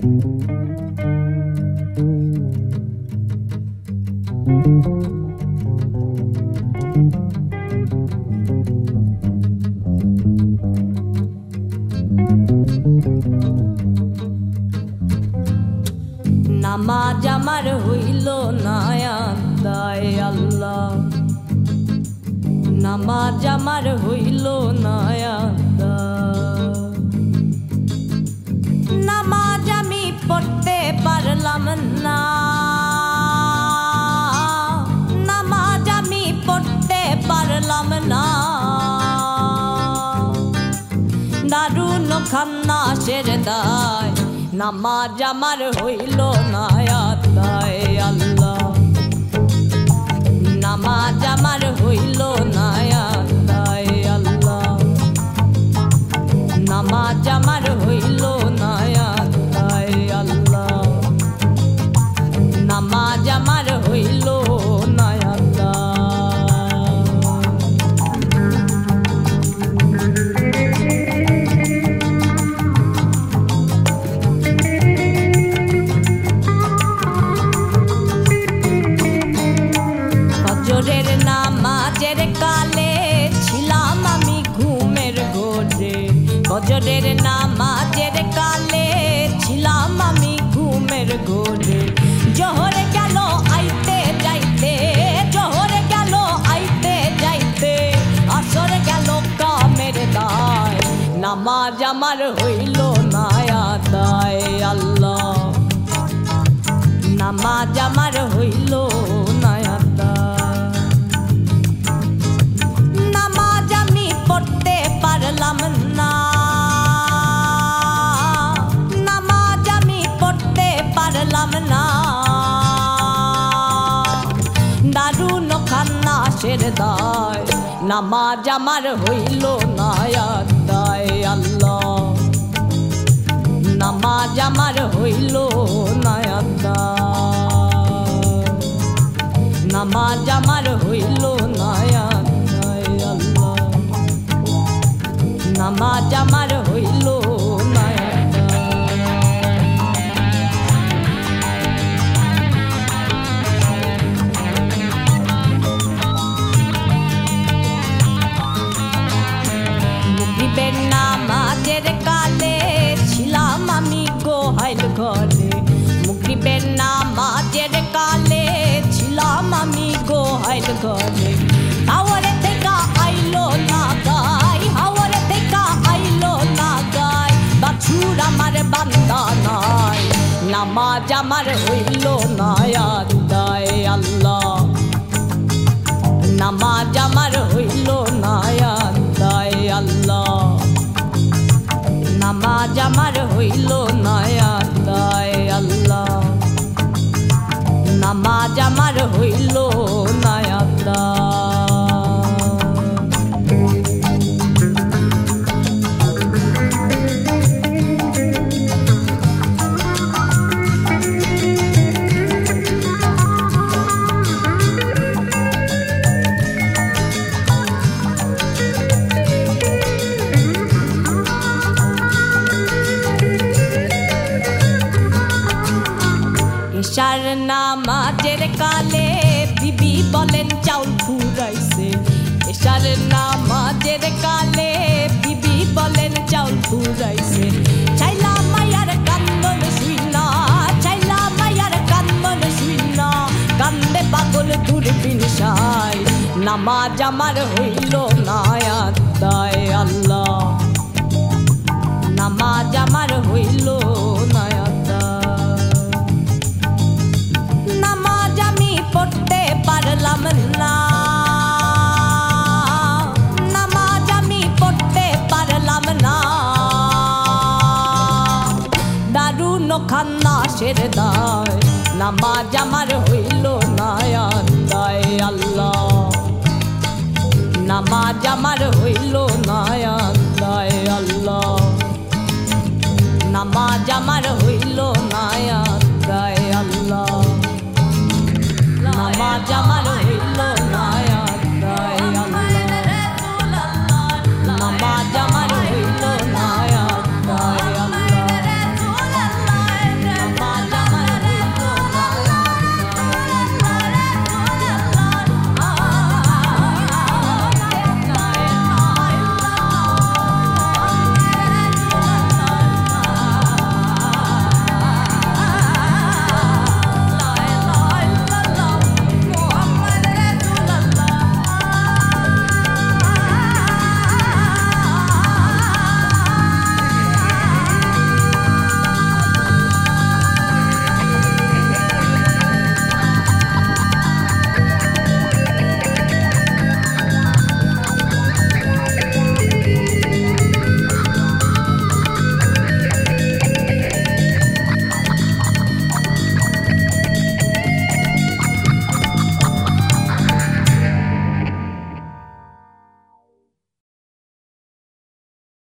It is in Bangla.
নামাজ আমার হইল না আদায় আল্লাহ, নামাজ আমার হইল না আদায়। নামাজ আমি পড়তে পারলাম না, নামাজ আমি পড়তে পারলাম না। দারুণ খান্নাসের দায়, নামাজ আমার হইল না আদায় আল্লাহ, নামাজ আমার হইল না আদায় আল্লাহ, নামাজ আমার হইল না আদায় আল্লাহ, নামাজ আমার হইল না আদায়। ফজরের নামাজের কালে ছিলাম আমি ঘুমের ঘোরে, ফজরের নামাজের কালে ছিলাম আমি ঘুমের ঘোরে। জোহরে গেল আইতে যাইতে, জোহরে গেল আইতে যাইতে, আসর গেল কামের দায়, নামাজ আমার হইল না আদায় আল্লাহ, নামাজ আমার হইল না আদায়। নামাজ আমি পড়তে পারলাম না, নামাজ আমি পড়তে পারলাম না। দারুণ খান্নাসের দায়, নামাজ আমার হইল না আদায় আল্লাহ, নামাজ আমার হইল না আদায়, নামাজ আমার হইল না আদায় আল্লাহ, নামাজ আমার হইল না মুগরিবের নামাজের কালে ছিলাম আমি গোহাইল ঘরে, মুগরিবের নামাজের কালে ছিলাম আমি গোহাইল ঘরে। হাওরে থেকে আইলো না গাই, হাওরে থেকে আইলো না গাই, বাছুর আমার বান্দা নাই, নামাজ আমার হইল না আদায় আল্লাহ, নামাজ আমার হইল না আদায় আল্লাহ, নামাজ আমার হইল না আদায় আল্লাহ, নামাজ আমার হইল না আদায়। এশার নামাজের কালে বিবি বলেন চাউল ফুরাইছে, এশার নামাজের কালে বিবি বলেন চাউল ফুরাইছে। চাইলা মায়ার কান্দন শুইনা, চাইলা মায়ার কান্দন শুইনা, কান্দে পাগল দূরবীন সাই, নামাজ আমার হইল না আদায় আল্লাহ, নামাজ আমার হইল না আদায়। নামাজ আমি পড়তে পারলাম না, নামাজ আমি পড়তে পারলাম না। দারুণ খান্নাসের দায়, নামাজ আমার হইল না আদায় আল্লাহ, নামাজ আমার হইল না আদায় আল্লাহ, নামাজ আমার হইল